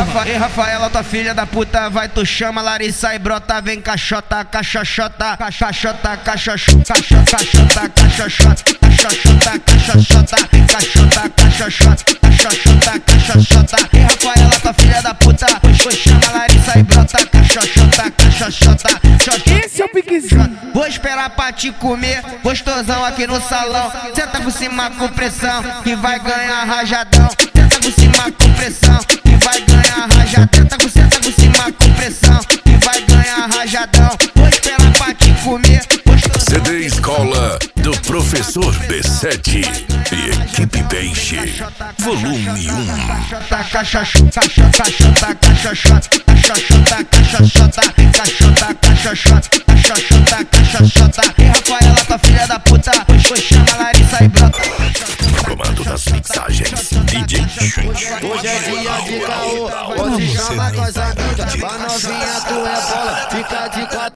Ei, Rafaela, tua filha da puta, vai, tu chama Larissa e brota, vem caixota, caixoxota, caixota, caixoxota, caixota, caixoxota, caixoxota, caixoxota, caixota, caixoxota, caixoxota, caixoxota. Ei, Rafaela, tua filha da puta, tu chama Larissa e brota, caixoxota, caixoxota. Esse é o piquezinho. Vou esperar pra te comer, gostosão aqui no salão. Senta por cima com pressão, que vai ganhar rajadão. Senta por cima com pressão, que vai ganhar rajadão. Senta por cima com pressão, que vai ganhar rajadão. Vou esperar pra te comer, gostosão. CD Escola do Professor B7 e Equipe Peixe, volume 1. Caixota, caixota, caixota, caixota, caixota, caixota, caixota, caixota, caixota. Ei, Rafaela, tua filha da puta, pois chama Larissa e brota. Comando das mixagens, DJ Chute. Hoje é dia de caô, pode chamar com as amigas. Pra novinha tu é bola, fica de quatro.